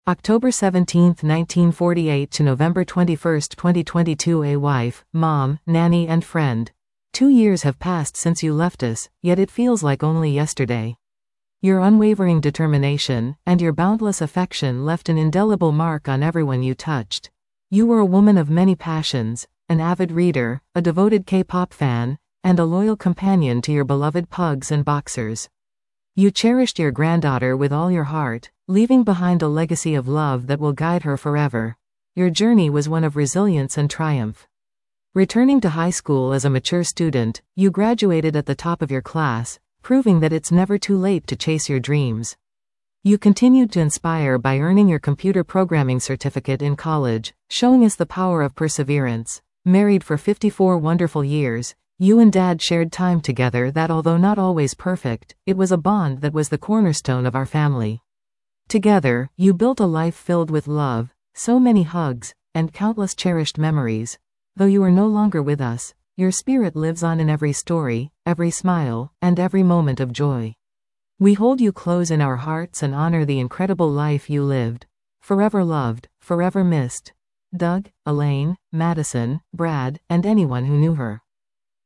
October 17, 1948 to November 21, 2022. A wife, mom, nanny and friend. 2 years have passed since you left us, yet it feels like only yesterday. Your unwavering determination and your boundless affection left an indelible mark on everyone you touched. You were a woman of many passions, an avid reader, a devoted K-pop fan, and a loyal companion to your beloved pugs and boxers. You cherished your granddaughter with all your heart, leaving behind a legacy of love that will guide her forever. Your journey was one of resilience and triumph. Returning to high school as a mature student, you graduated at the top of your class, proving that it's never too late to chase your dreams. You continued to inspire by earning your computer programming certificate in college, showing us the power of perseverance. Married for 54 wonderful years, you and Dad shared time together that, although not always perfect, it was a bond that was the cornerstone of our family. Together, you built a life filled with love, so many hugs, and countless cherished memories. Though you are no longer with us, your spirit lives on in every story, every smile, and every moment of joy. We hold you close in our hearts and honor the incredible life you lived. Forever loved, forever missed. Doug, Elaine, Madison, Brad, and anyone who knew her.